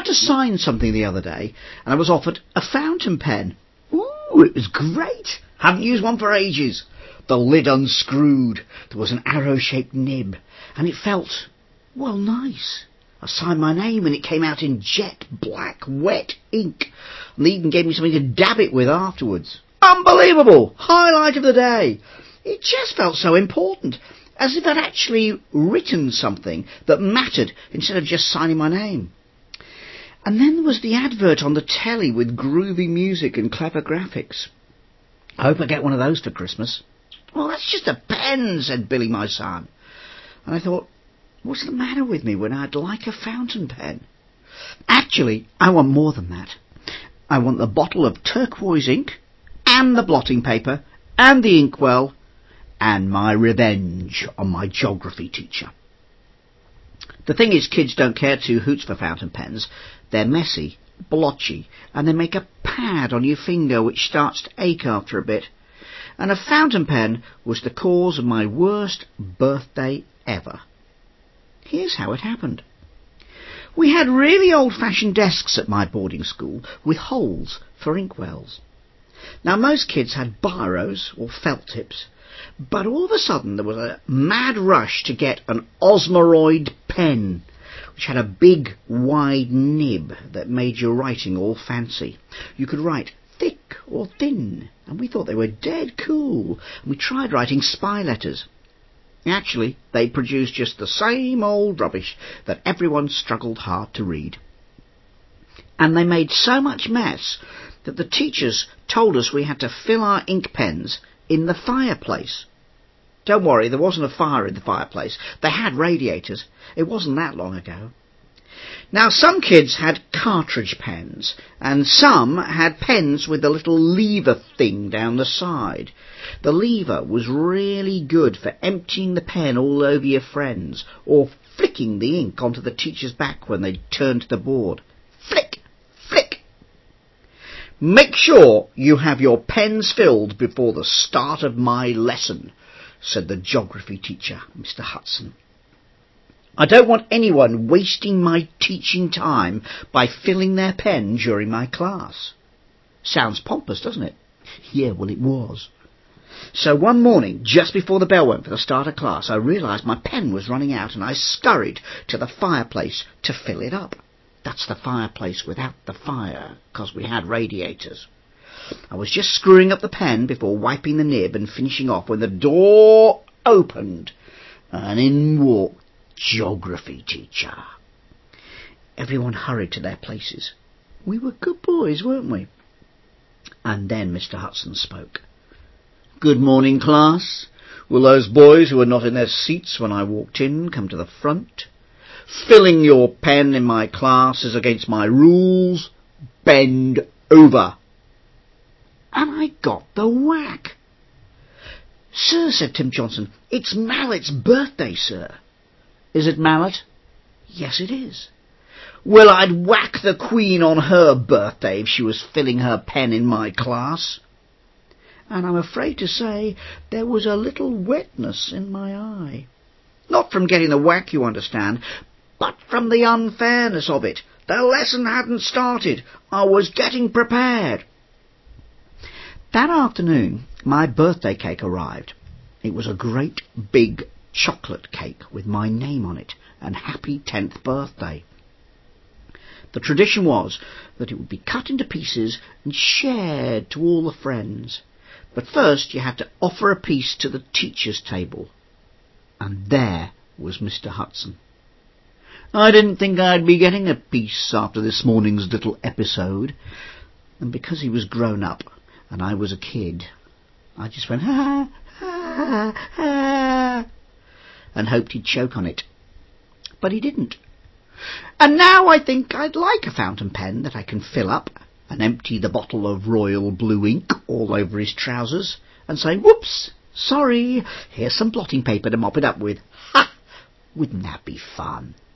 to sign something the other day, and I was offered a fountain pen. Ooh, it was great. Haven't used one for ages. The lid unscrewed. There was an arrow-shaped nib, and it felt, well, nice. I signed my name, and it came out in jet black, wet ink, and they even gave me something to dab it with afterwards. Unbelievable! Highlight of the day. It just felt so important, as if I'd actually written something that mattered instead of just signing my name. And then there was the advert on the telly with groovy music and clever graphics. I hope I get one of those for Christmas. Well, that's just a pen, said Billy, my son. And I thought, what's the matter with me when I'd like a fountain pen? Actually, I want more than that. I want the bottle of turquoise ink, and the blotting paper, and the inkwell, and my revenge on my geography teacher. The thing is, kids don't care two hoots for fountain pens. They're messy, blotchy, and they make a pad on your finger which starts to ache after a bit. And a fountain pen was the cause of my worst birthday ever. Here's how it happened. We had really old-fashioned desks at my boarding school with holes for inkwells. Now, most kids had biros or felt tips, but all of a sudden there was a mad rush to get an Osmoroid pen, which had a big, wide nib that made your writing all fancy. You could write thick or thin, and we thought they were dead cool, and we tried writing spy letters. Actually, they produced just the same old rubbish that everyone struggled hard to read. And they made so much mess that the teachers told us we had to fill our ink pens in the fireplace. Don't worry, there wasn't a fire in the fireplace. They had radiators. It wasn't that long ago. Now, some kids had cartridge pens, and some had pens with a little lever thing down the side. The lever was really good for emptying the pen all over your friends, or flicking the ink onto the teacher's back when they turned to the board. Flick! Flick! Make sure you have your pens filled before the start of my lesson, said the geography teacher, Mr. Hudson. I don't want anyone wasting my teaching time by filling their pen during my class. Sounds pompous, doesn't it? Yeah, well, it was. So one morning, just before the bell went for the start of class, I realised my pen was running out, and I scurried to the fireplace to fill it up. That's the fireplace without the fire, because we had radiators. I was just screwing up the pen before wiping the nib and finishing off when the door opened, and in walked geography teacher. Everyone hurried to their places. We were good boys, weren't we? And then Mr. Hudson spoke. Good morning, class. Will those boys who were not in their seats when I walked in come to the front? Filling your pen in my class is against my rules. Bend over. And I got the whack. Sir, said Tim Johnson, it's Mallet's birthday, sir. Is it Mallet? Yes, it is. Well, I'd whack the Queen on her birthday if she was filling her pen in my class. And I'm afraid to say there was a little wetness in my eye. Not from getting the whack, you understand, but from the unfairness of it. The lesson hadn't started. I was getting prepared. That afternoon, my birthday cake arrived. It was a great big chocolate cake with my name on it and happy 10th birthday. The tradition was that it would be cut into pieces and shared to all the friends. But first you had to offer a piece to the teacher's table. And there was Mr. Hudson. I didn't think I'd be getting a piece after this morning's little episode. And because he was grown up and I was a kid, I just went, ha, ha, ha, and hoped he'd choke on it. But he didn't. And now I think I'd like a fountain pen that I can fill up and empty the bottle of royal blue ink all over his trousers and say, whoops, sorry, here's some blotting paper to mop it up with. Ha! Wouldn't that be fun?